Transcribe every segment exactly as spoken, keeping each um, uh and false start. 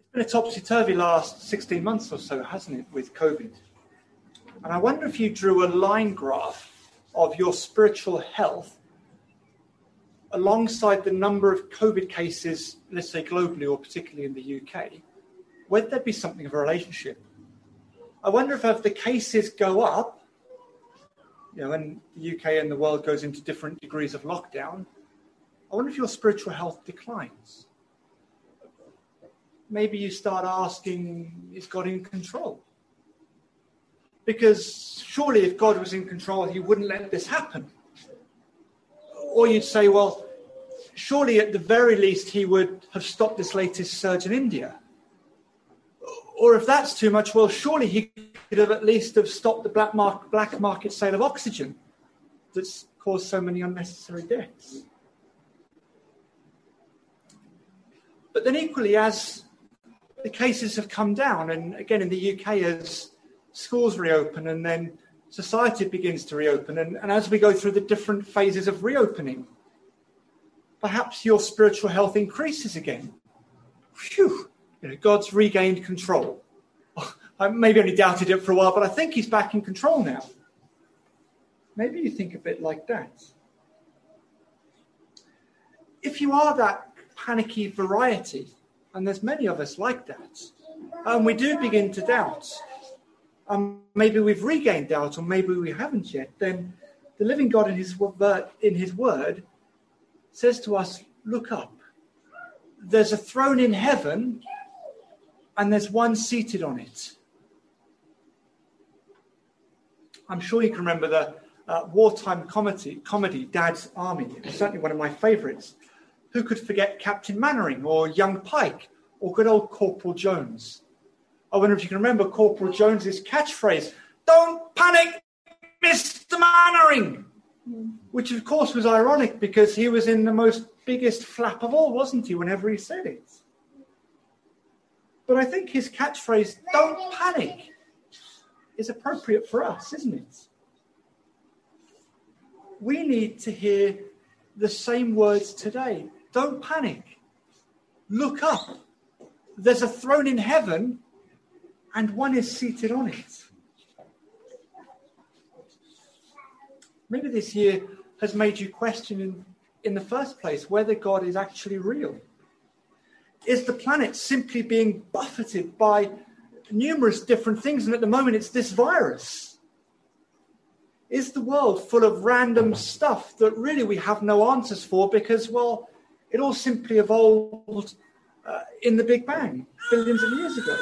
been a topsy-turvy last sixteen months or so, hasn't it, with COVID? And I wonder if you drew a line graph of your spiritual health alongside the number of COVID cases, let's say globally or particularly in the U K, would there be something of a relationship? I wonder if as the cases go up, you know, and the U K and the world goes into different degrees of lockdown, I wonder if your spiritual health declines. Maybe you start asking, is God in control? Because surely if God was in control, he wouldn't let this happen. Or you'd say, well, surely at the very least he would have stopped this latest surge in India. Or if that's too much, well, surely he could have at least have stopped the black market, black market sale of oxygen that's caused so many unnecessary deaths. But then equally, as the cases have come down, and again in the U K as schools reopen and then society begins to reopen, and, and as we go through the different phases of reopening, perhaps your spiritual health increases again. Phew, you know, God's regained control. I maybe only doubted it for a while, but I think he's back in control now. Maybe you think a bit like that. If you are that panicky variety, and there's many of us like that, and we do begin to doubt, um, maybe we've regained doubt, or maybe we haven't yet, then the living God in his word, in his word says to us, look up. There's a throne in heaven, and there's one seated on it. I'm sure you can remember the uh, wartime comedy, comedy, Dad's Army. It was certainly one of my favourites. Who could forget Captain Mannering or Young Pike or good old Corporal Jones? I wonder if you can remember Corporal Jones's catchphrase, "Don't panic, Mister Mannering," which of course was ironic because he was in the most biggest flap of all, wasn't he, whenever he said it? But I think his catchphrase, "Don't panic," is appropriate for us, isn't it? We need to hear the same words today. Don't panic. Look up. There's a throne in heaven and one is seated on it. Maybe this year has made you question in, in the first place whether God is actually real. Is the planet simply being buffeted by numerous different things, and at the moment it's this virus? Is the world full of random stuff that really we have no answers for because, well, it all simply evolved uh, in the Big Bang billions of years ago?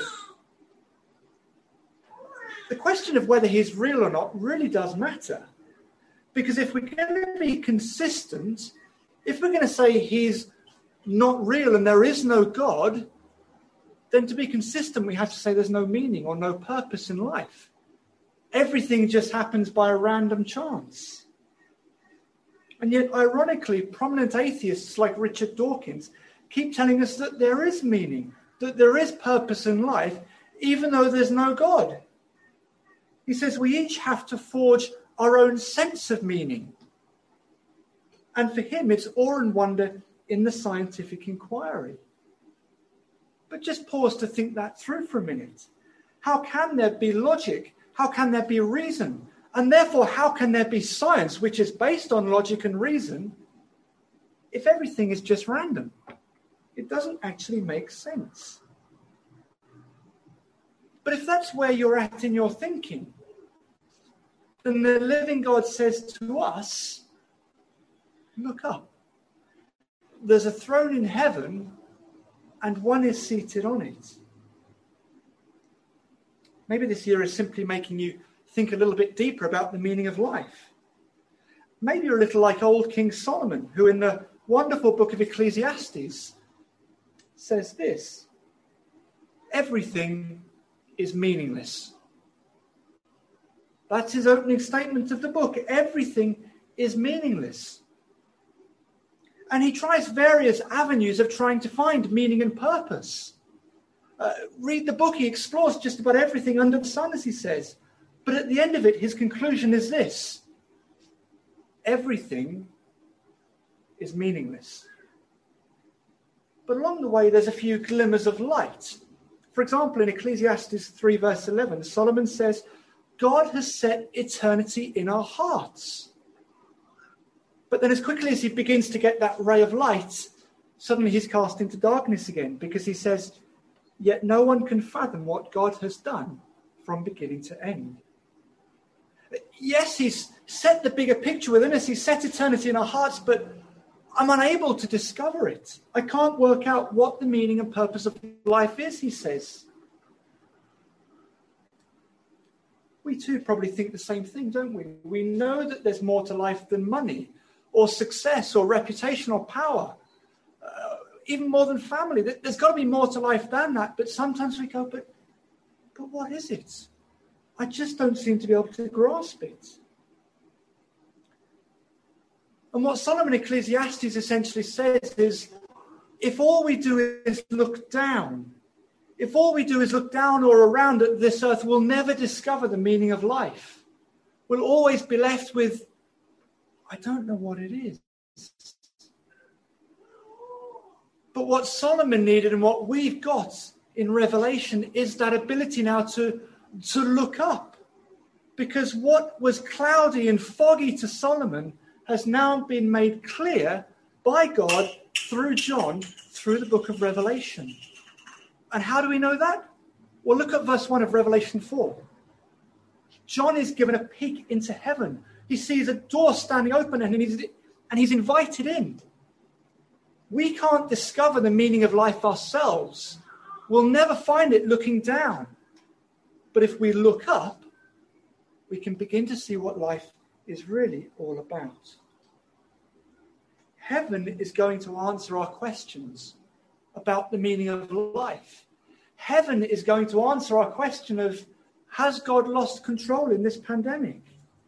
The question of whether he's real or not really does matter. Because if we're going to be consistent, if we're going to say he's not real and there is no God, then to be consistent, we have to say there's no meaning or no purpose in life. Everything just happens by a random chance. And yet, ironically, prominent atheists like Richard Dawkins keep telling us that there is meaning, that there is purpose in life, even though there's no God. He says we each have to forge our own sense of meaning. And for him, it's awe and wonder in the scientific inquiry. But just pause to think that through for a minute. How can there be logic? How can there be reason? And therefore, how can there be science, which is based on logic and reason, if everything is just random? It doesn't actually make sense. But if that's where you're at in your thinking, then the living God says to us, look up. There's a throne in heaven, and one is seated on it. Maybe this year is simply making you think a little bit deeper about the meaning of life. Maybe you're a little like old King Solomon, who in the wonderful book of Ecclesiastes says this: everything is meaningless. That's his opening statement of the book. Everything is meaningless. And he tries various avenues of trying to find meaning and purpose. Uh, read the book, he explores just about everything under the sun, as he says. But at the end of it, his conclusion is this: everything is meaningless. But along the way, there's a few glimmers of light. For example, in Ecclesiastes three, verse eleven, Solomon says, God has set eternity in our hearts. But then as quickly as he begins to get that ray of light, suddenly he's cast into darkness again, because he says, yet no one can fathom what God has done from beginning to end. Yes, he's set the bigger picture within us. He's set eternity in our hearts, but I'm unable to discover it. I can't work out what the meaning and purpose of life is, he says. We too probably think the same thing, don't we? We know that there's more to life than money or success or reputation or power, uh, even more than family. There's got to be more to life than that. But sometimes we go, but, but what is it? I just don't seem to be able to grasp it. And what Solomon Ecclesiastes essentially says is, if all we do is look down, if all we do is look down or around at this earth, we'll never discover the meaning of life. We'll always be left with, I don't know what it is. But what Solomon needed and what we've got in Revelation is that ability now to, to look up. Because what was cloudy and foggy to Solomon has now been made clear by God through John, through the book of Revelation. And how do we know that? Well, look at verse one of Revelation four. John is given a peek into heaven. He sees a door standing open and he's, and he's invited in. We can't discover the meaning of life ourselves. We'll never find it looking down. But if we look up, we can begin to see what life is really all about. Heaven is going to answer our questions about the meaning of life. Heaven is going to answer our question of, has God lost control in this pandemic?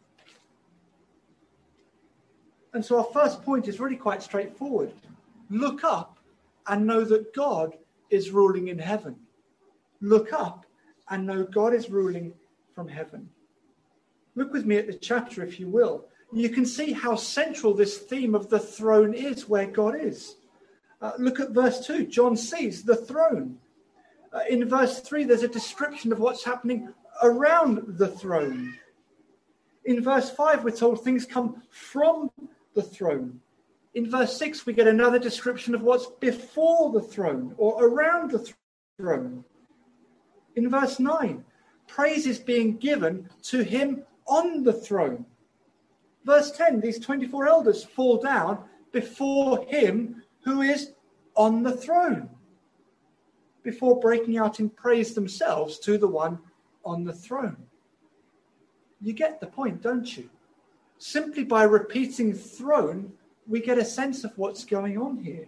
And so our first point is really quite straightforward. Look up and know that God is ruling in heaven. Look up and know God is ruling from heaven. Look with me at the chapter, if you will. You can see how central this theme of the throne is, where God is. Uh, look at verse two. John sees the throne. Uh, in verse three, there's a description of what's happening around the throne. In verse five, we're told things come from the throne. In verse six, we get another description of what's before the throne or around the th- throne. In verse nine, praise is being given to him on the throne. Verse ten, these twenty-four elders fall down before him who is on the throne, before breaking out in praise themselves to the one on the throne. You get the point, don't you? Simply by repeating throne, we get a sense of what's going on here.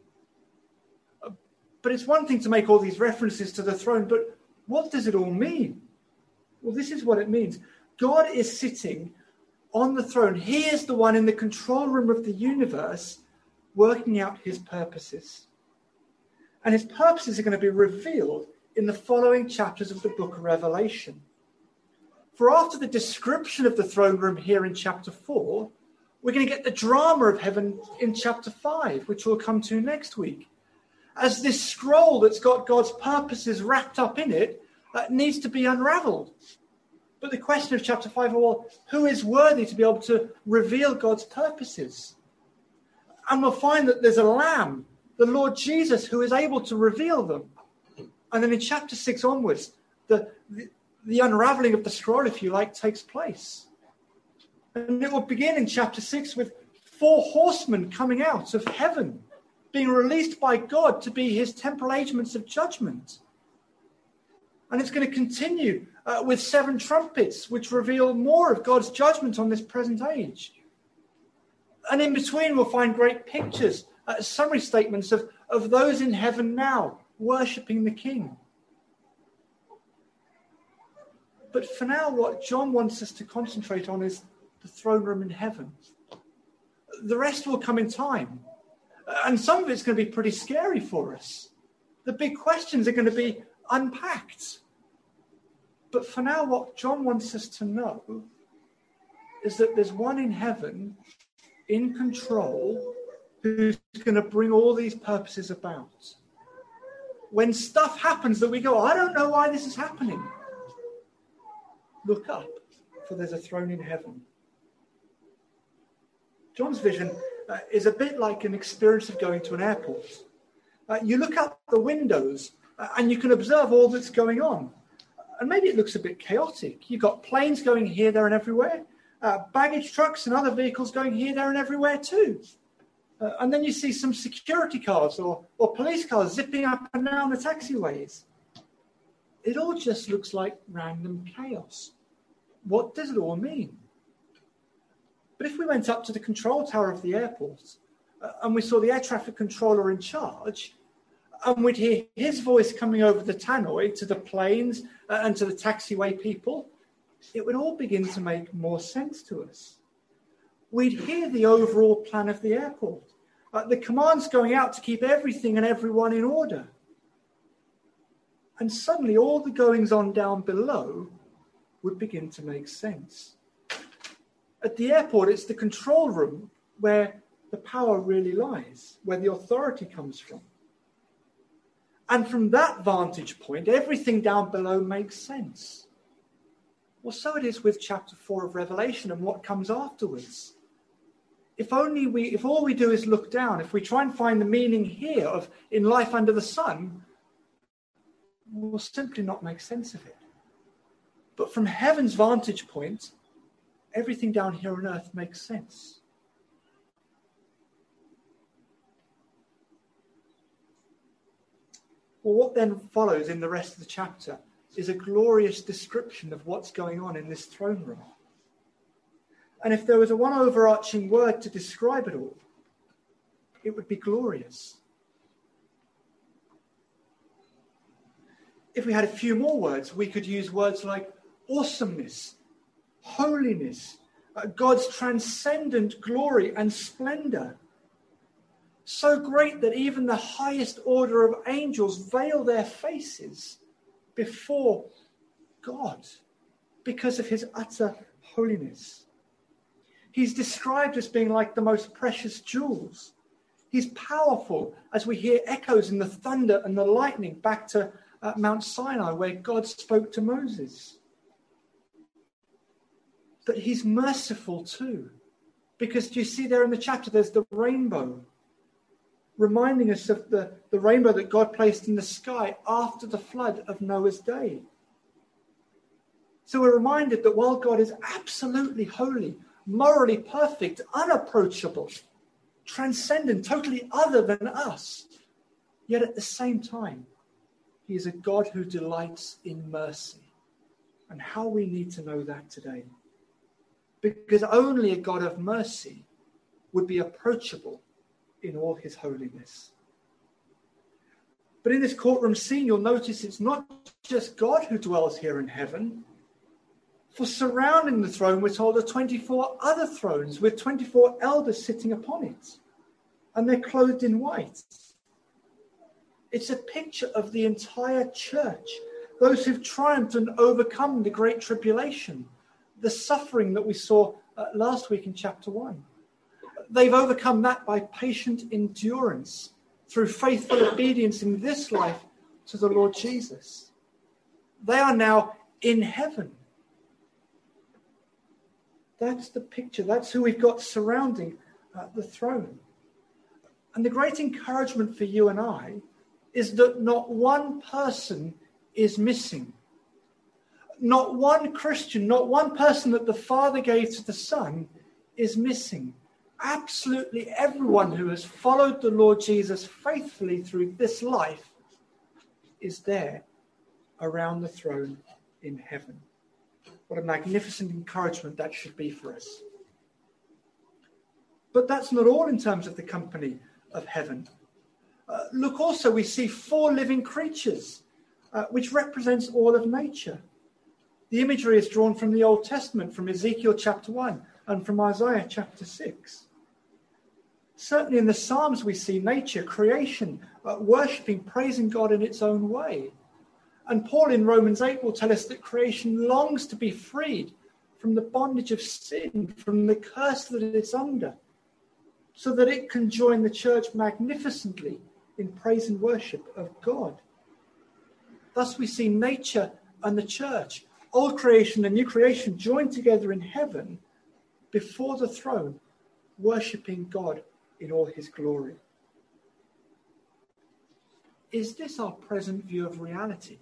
But it's one thing to make all these references to the throne, but what does it all mean? Well, this is what it means. God is sitting on the throne. He is the one in the control room of the universe working out his purposes. And his purposes are going to be revealed in the following chapters of the book of Revelation. For after the description of the throne room here in chapter four, we're going to get the drama of heaven in chapter five, which we'll come to next week. As this scroll that's got God's purposes wrapped up in it uh, needs to be unraveled. But the question of chapter five, well, who is worthy to be able to reveal God's purposes? And we'll find that there's a lamb, the Lord Jesus, who is able to reveal them. And then in chapter six onwards, the, the, the unraveling of the scroll, if you like, takes place. And it will begin in chapter six with four horsemen coming out of heaven, being released by God to be his temporal agents of judgment. And it's going to continue uh, with seven trumpets, which reveal more of God's judgment on this present age. And in between, we'll find great pictures, uh, summary statements of, of those in heaven now, worshipping the King. But for now, what John wants us to concentrate on is the throne room in heaven. The rest will come in time. And some of it's going to be pretty scary for us. The big questions are going to be unpacked. But for now, what John wants us to know is that there's one in heaven in control who's going to bring all these purposes about. when stuff happens that we go, I don't know why this is happening. Look up, for there's a throne in heaven. John's vision uh, is a bit like an experience of going to an airport. Uh, you look out the windows uh, and you can observe all that's going on. And maybe it looks a bit chaotic. You've got planes going here, there, and everywhere. Uh, baggage trucks and other vehicles going here, there, and everywhere too. Uh, and then you see some security cars or, or police cars zipping up and down the taxiways. It all just looks like random chaos. What does it all mean? But if we went up to the control tower of the airport uh, and we saw the air traffic controller in charge, and we'd hear his voice coming over the tannoy to the planes uh, and to the taxiway people, it would all begin to make more sense to us. We'd hear the overall plan of the airport, uh, the commands going out to keep everything and everyone in order. And suddenly all the goings on down below would begin to make sense. At the airport, it's the control room where the power really lies, where the authority comes from. And from that vantage point, everything down below makes sense. Well, so it is with chapter four of Revelation and what comes afterwards. If only we, if all we do is look down, if we try and find the meaning here of in life under the sun, we'll simply not make sense of it. But from heaven's vantage point, everything down here on earth makes sense. Well, what then follows in the rest of the chapter is a glorious description of what's going on in this throne room. And if there was a one overarching word to describe it all, it would be glorious. If we had a few more words, we could use words like awesomeness, holiness, uh, God's transcendent glory and splendor. So great that even the highest order of angels veil their faces before God because of his utter holiness. He's described as being like the most precious jewels. He's powerful as we hear echoes in the thunder and the lightning back to uh, Mount Sinai where God spoke to Moses. But he's merciful too, because do you see there in the chapter, there's the rainbow, reminding us of the, the rainbow that God placed in the sky after the flood of Noah's day. So we're reminded that while God is absolutely holy, morally perfect, unapproachable, transcendent, totally other than us, yet at the same time, he is a God who delights in mercy. And how we need to know that today. Because only a God of mercy would be approachable in all his holiness. But in this courtroom scene, you'll notice it's not just God who dwells here in heaven. For surrounding the throne, we're told, are twenty-four other thrones with twenty-four elders sitting upon it. And they're clothed in white. It's a picture of the entire church, those who've triumphed and overcome the great tribulation, the suffering that we saw uh, last week in chapter one. They've overcome that by patient endurance through faithful obedience in this life to the Lord Jesus. They are now in heaven. That's the picture. That's who we've got surrounding uh, the throne. And the great encouragement for you and I is that not one person is missing. Not one Christian, not one person that the Father gave to the Son is missing. Absolutely everyone who has followed the Lord Jesus faithfully through this life is there around the throne in heaven. What a magnificent encouragement that should be for us. But that's not all in terms of the company of heaven. Uh, look also, we see four living creatures, uh, which represents all of nature. The imagery is drawn from the Old Testament, from Ezekiel chapter one and from Isaiah chapter six. Certainly in the Psalms we see nature, creation, uh, worshipping, praising God in its own way. And Paul in Romans eight will tell us that creation longs to be freed from the bondage of sin, from the curse that it's under, so that it can join the church magnificently in praise and worship of God. Thus we see nature and the church, old creation and new creation, joined together in heaven before the throne, worshipping God in all his glory. Is this our present view of reality?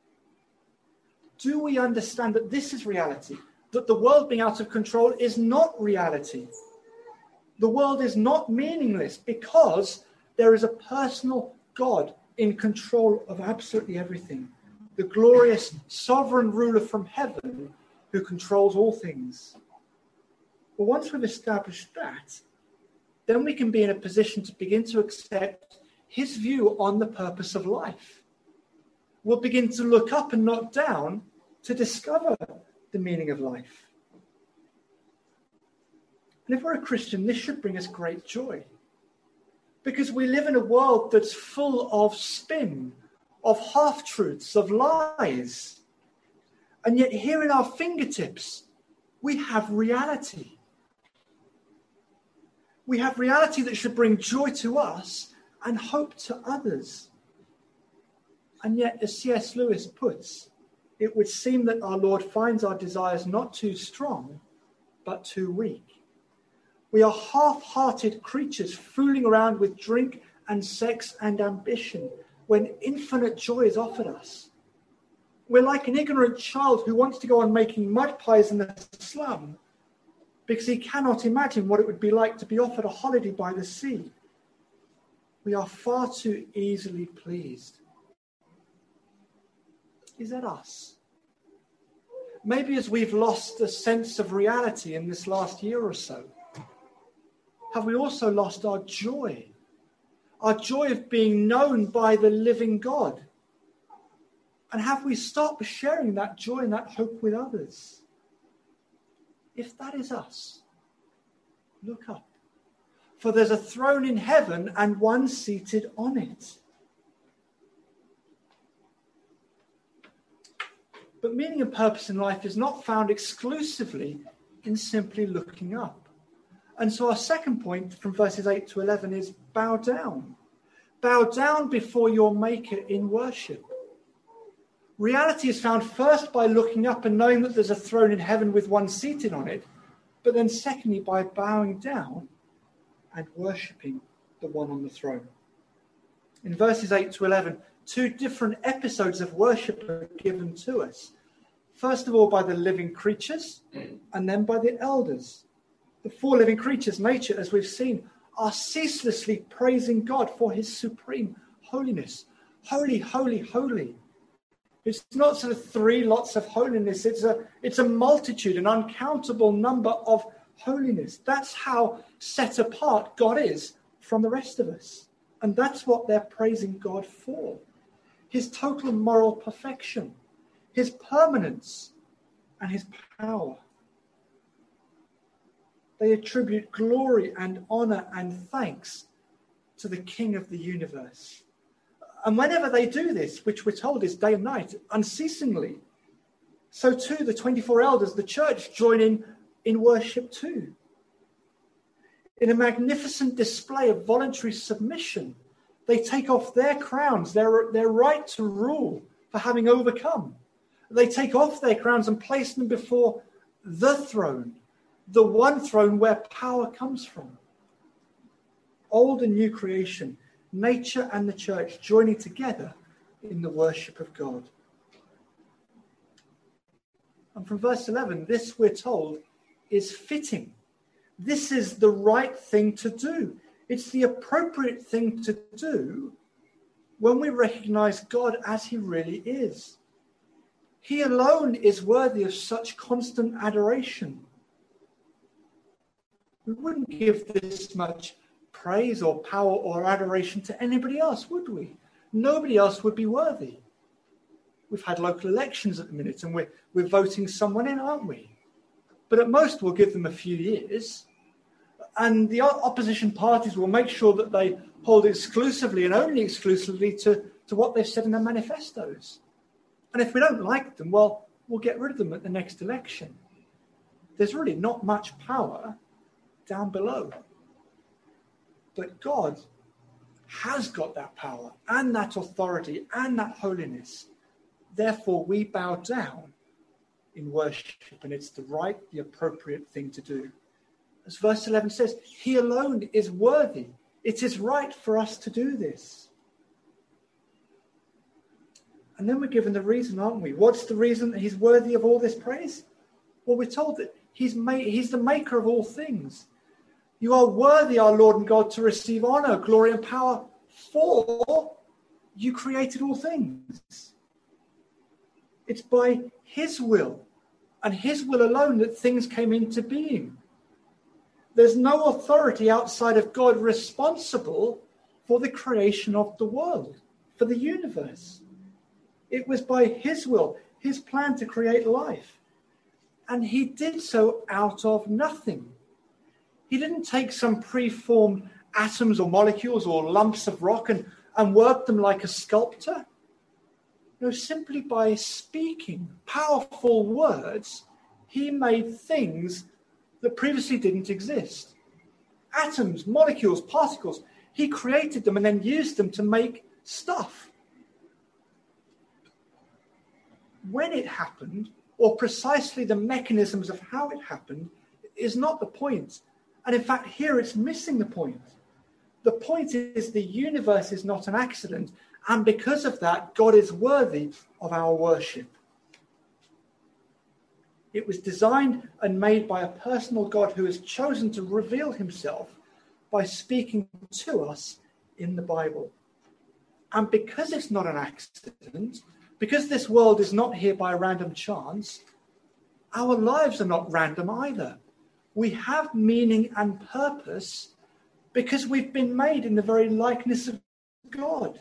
Do we understand that this is reality? That the world being out of control is not reality? The world is not meaningless because there is a personal God in control of absolutely everything. The glorious sovereign ruler from heaven who controls all things. But once we've established that, then we can be in a position to begin to accept his view on the purpose of life. We'll begin to look up and not down to discover the meaning of life. And if we're a Christian, this should bring us great joy. Because we live in a world that's full of spin, of half-truths, of lies. And yet here in our fingertips, we have reality. We have reality that should bring joy to us and hope to others. And yet, as C S Lewis puts, it would seem that our Lord finds our desires not too strong, but too weak. We are half-hearted creatures fooling around with drink and sex and ambition when infinite joy is offered us. We're like an ignorant child who wants to go on making mud pies in the slum because he cannot imagine what it would be like to be offered a holiday by the sea. We are far too easily pleased. Is that us? Maybe as we've lost a sense of reality in this last year or so, have we also lost our joy? Our joy of being known by the living God? And have we stopped sharing that joy and that hope with others? If that is us, look up. For there's a throne in heaven and one seated on it. But meaning and purpose in life is not found exclusively in simply looking up. And so our second point from verses eight to eleven is bow down. Bow down before your Maker in worship. Reality is found first by looking up and knowing that there's a throne in heaven with one seated on it, but then secondly by bowing down and worshipping the one on the throne. In verses eight to eleven, two different episodes of worship are given to us. First of all by the living creatures and then by the elders. The four living creatures, nature, as we've seen, are ceaselessly praising God for his supreme holiness. Holy, holy, holy. It's not sort of three lots of holiness. It's a, it's a multitude, an uncountable number of holiness. That's how set apart God is from the rest of us. And that's what they're praising God for. His total moral perfection, his permanence, and his power. They attribute glory and honor and thanks to the King of the universe. And whenever they do this, which we're told is day and night, unceasingly, so too the twenty-four elders, the church, join in in worship too. In a magnificent display of voluntary submission, they take off their crowns, their, their right to rule for having overcome. They take off their crowns and place them before the throne, the one throne where power comes from. Old and new creation, nature and the church joining together in the worship of God. And from verse eleven, this, we're told, is fitting. This is the right thing to do. It's the appropriate thing to do when we recognize God as he really is. He alone is worthy of such constant adoration. We wouldn't give this much praise or power or adoration to anybody else, would we? Nobody else would be worthy. We've had local elections at the minute and we're, we're voting someone in, aren't we? But at most we'll give them a few years. And the opposition parties will make sure that they hold exclusively and only exclusively to, to what they've said in their manifestos. And if we don't like them, well, we'll get rid of them at the next election. There's really not much power down below. But God has got that power and that authority and that holiness Therefore, we bow down in worship, and it's the right, the appropriate thing to do. As verse eleven says, he alone is worthy. It is right for us to do this. And then we're given the reason, aren't we? What's the reason that he's worthy of all this praise? Well, we're told that he's made, he's the maker of all things. You are worthy, our Lord and God, to receive honor, glory, and power, for you created all things. It's by his will and his will alone that things came into being. There's no authority outside of God responsible for the creation of the world, for the universe. It was by his will, his plan to create life. And he did so out of nothing. He didn't take some preformed atoms or molecules or lumps of rock and, and work them like a sculptor. No, simply by speaking powerful words, he made things that previously didn't exist. Atoms, molecules, particles. He created them and then used them to make stuff. When it happened, or precisely the mechanisms of how it happened, is not the point. And in fact, here it's missing the point. The point is the universe is not an accident, and because of that, God is worthy of our worship. It was designed and made by a personal God who has chosen to reveal himself by speaking to us in the Bible. And because it's not an accident, because this world is not here by random chance, our lives are not random either. We have meaning and purpose because we've been made in the very likeness of God.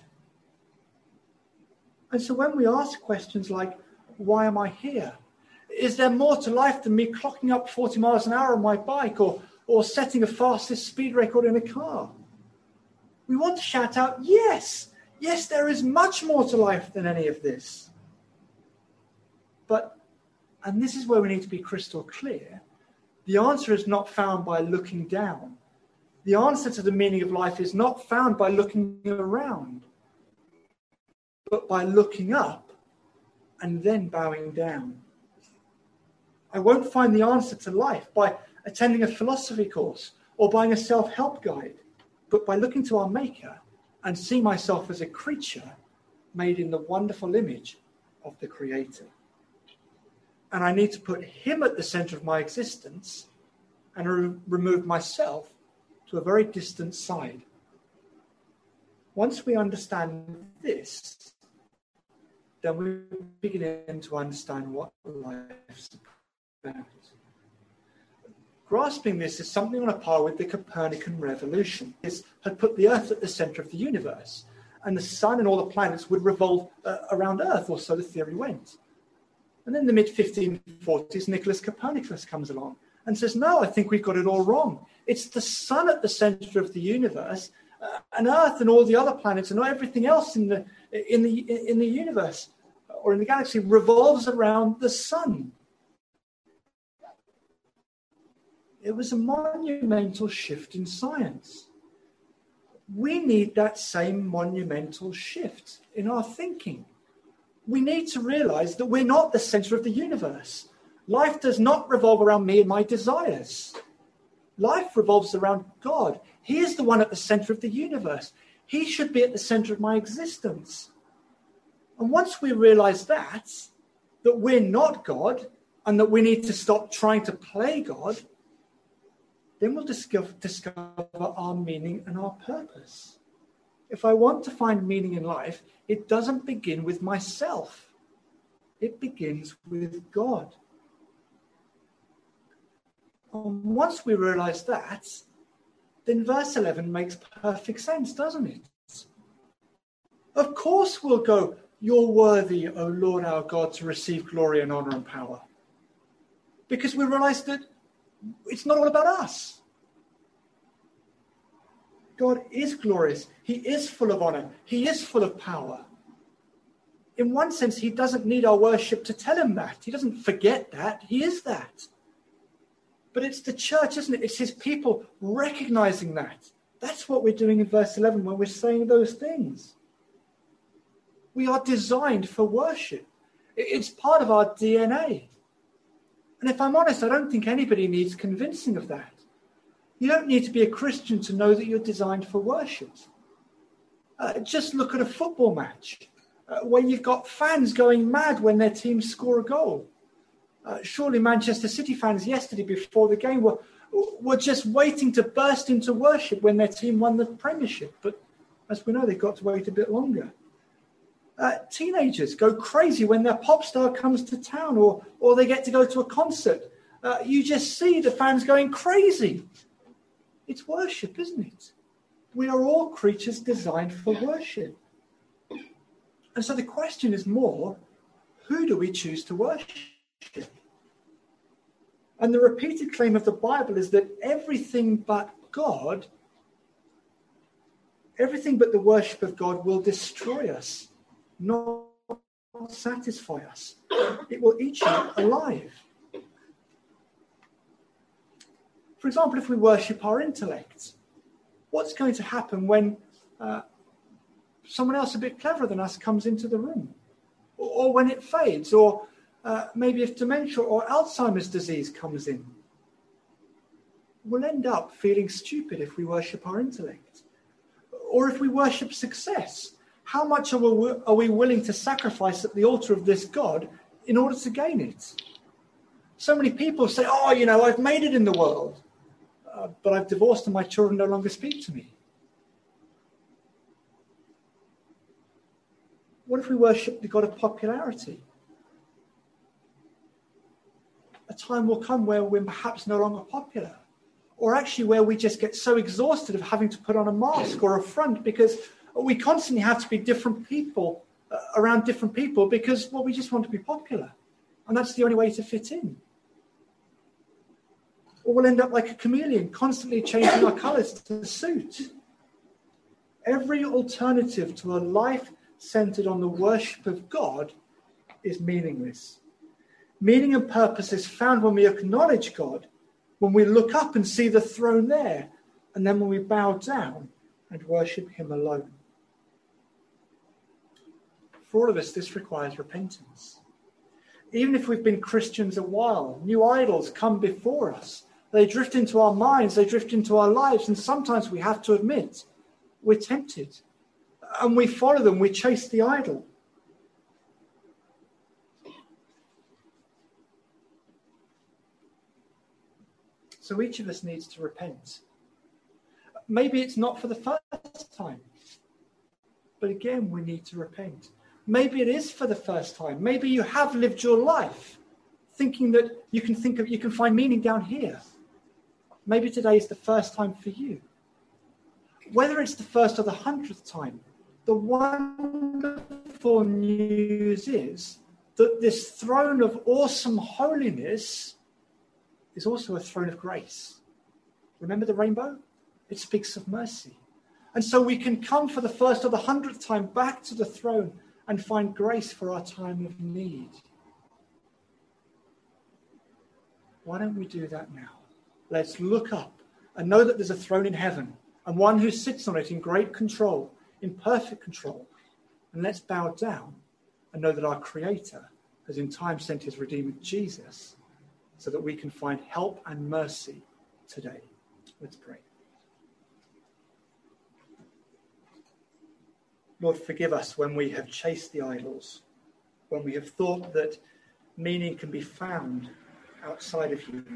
And so when we ask questions like, why am I here? Is there more to life than me clocking up forty miles an hour on my bike or, or setting a fastest speed record in a car? We want to shout out, yes, yes, there is much more to life than any of this. But, and this is where we need to be crystal clear, the answer is not found by looking down. The answer to the meaning of life is not found by looking around, but by looking up and then bowing down. I won't find the answer to life by attending a philosophy course or buying a self-help guide, but by looking to our Maker and seeing myself as a creature made in the wonderful image of the Creator. And I need to put him at the center of my existence and re- remove myself to a very distant side. Once we understand this, then we begin to understand what life's about. Grasping this is something on a par with the Copernican revolution. This had put the Earth at the center of the universe, and the sun and all the planets would revolve uh, around Earth, or so the theory went. And then in the mid fifteen forties, Nicholas Copernicus comes along and says, no, I think we've got it all wrong. It's the sun at the center of the universe, uh, and Earth and all the other planets and everything else in the in the in the universe or in the galaxy revolves around the sun. It was a monumental shift in science. We need that same monumental shift in our thinking. We need to realize that we're not the center of the universe. Life does not revolve around me and my desires. Life revolves around God. He is the one at the center of the universe. He should be at the center of my existence. And once we realize that, that we're not God and that we need to stop trying to play God, then we'll discover, discover our meaning and our purpose. If I want to find meaning in life, it doesn't begin with myself. It begins with God. And once we realize that, then verse eleven makes perfect sense, doesn't it? Of course we'll go, you're worthy, O Lord our God, to receive glory and honor and power. Because we realize that it's not all about us. God is glorious. He is full of honor. He is full of power. In one sense, he doesn't need our worship to tell him that. He doesn't forget that. He is that. But it's the church, isn't it? It's his people recognizing that. That's what we're doing in verse eleven when we're saying those things. We are designed for worship. It's part of our D N A. And if I'm honest, I don't think anybody needs convincing of that. You don't need to be a Christian to know that you're designed for worship. Uh, just look at a football match uh, where you've got fans going mad when their teams score a goal. Uh, surely Manchester City fans yesterday before the game were, were just waiting to burst into worship when their team won the Premiership. But as we know, they've got to wait a bit longer. Uh, teenagers go crazy when their pop star comes to town or, or they get to go to a concert. Uh, you just see the fans going crazy. It's worship, isn't it? We are all creatures designed for worship. And so the question is more, who do we choose to worship? And the repeated claim of the Bible is that everything but God, everything but the worship of God will destroy us, not satisfy us. It will eat you alive. For example, if we worship our intellect, what's going to happen when uh, someone else a bit cleverer than us comes into the room? Or, or when it fades? Or uh, maybe if dementia or Alzheimer's disease comes in? We'll end up feeling stupid if we worship our intellect. Or if we worship success, how much are we, are we willing to sacrifice at the altar of this God in order to gain it? So many people say, oh, you know, I've made it in the world. Uh, but I've divorced and my children no longer speak to me. What if we worship the God of popularity? A time will come where we're perhaps no longer popular, or actually where we just get so exhausted of having to put on a mask or a front because we constantly have to be different people uh, around different people because, well, we just want to be popular. And that's the only way to fit in. Or we'll end up like a chameleon, constantly changing our colours to suit. Every alternative to a life centred on the worship of God is meaningless. Meaning and purpose is found when we acknowledge God, when we look up and see the throne there, and then when we bow down and worship him alone. For all of us, this requires repentance. Even if we've been Christians a while, new idols come before us. They drift into our minds, they drift into our lives, and sometimes we have to admit we're tempted. And we follow them, we chase the idol. So each of us needs to repent. Maybe it's not for the first time, but again, we need to repent. Maybe it is for the first time. Maybe you have lived your life thinking that you can think of, you can find meaning down here. Maybe today is the first time for you. Whether it's the first or the hundredth time, the wonderful news is that this throne of awesome holiness is also a throne of grace. Remember the rainbow? It speaks of mercy. And so we can come for the first or the hundredth time back to the throne and find grace for our time of need. Why don't we do that now? Let's look up and know that there's a throne in heaven and one who sits on it in great control, in perfect control. And let's bow down and know that our Creator has in time sent his Redeemer Jesus so that we can find help and mercy today. Let's pray. Lord, forgive us when we have chased the idols, when we have thought that meaning can be found outside of you.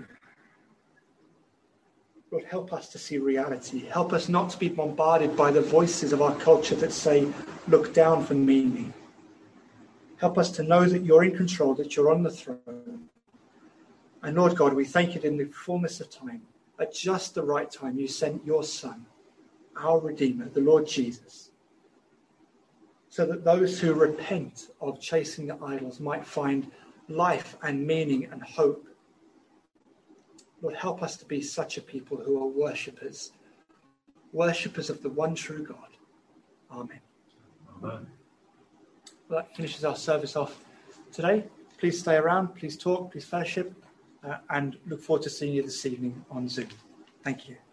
Lord, help us to see reality. Help us not to be bombarded by the voices of our culture that say, look down for meaning. Help us to know that you're in control, that you're on the throne. And Lord God, we thank you that in the fullness of time, at just the right time, you sent your Son, our Redeemer, the Lord Jesus, so that those who repent of chasing the idols might find life and meaning and hope. Lord, help us to be such a people who are worshippers, worshippers of the one true God. Amen. Amen. Well, that finishes our service off today. Please stay around, please talk, please fellowship, uh, and look forward to seeing you this evening on Zoom. Thank you.